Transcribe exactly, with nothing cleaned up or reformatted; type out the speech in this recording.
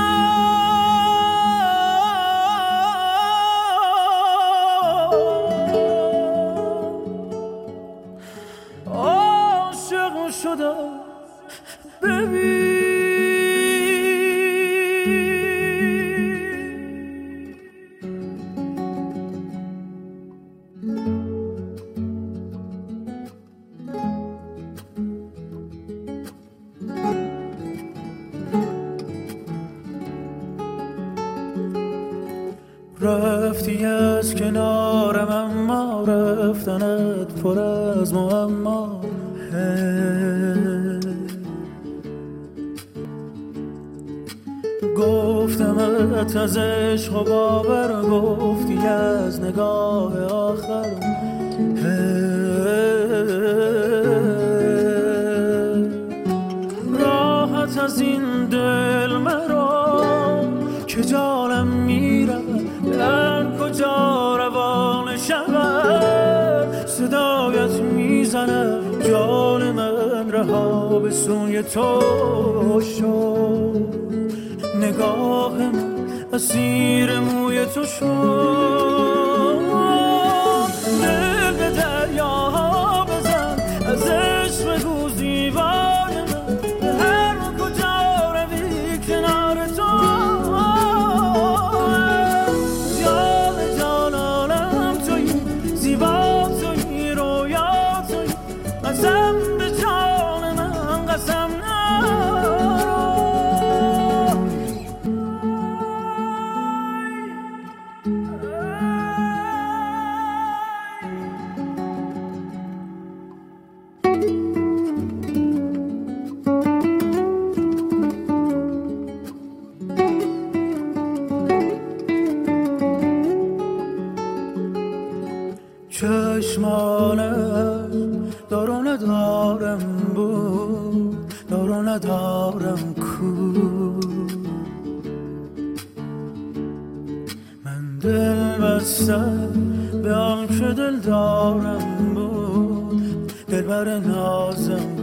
عاشق شدم ببین رفتی از کنارم اما رفتنت پر از معما گفتمت از عشق و باور گفتی از نگاه آخر راحت از این دل مرا که جانم میره در کجا روان شود صدایت میزنه جان من رها به سوی تو شد نگاه من اسیر موی تو شد دل به دریاها بزن از عشق بگو زیبای من به هر کجا روی کنار تو جان جانانم تویی زیبا تویی رویا تویی قسم به جان من قسم چشمانت دارو ندارم بود دارو ندارم کو من دل بستم به آن که دل دارم بود دل بر نازم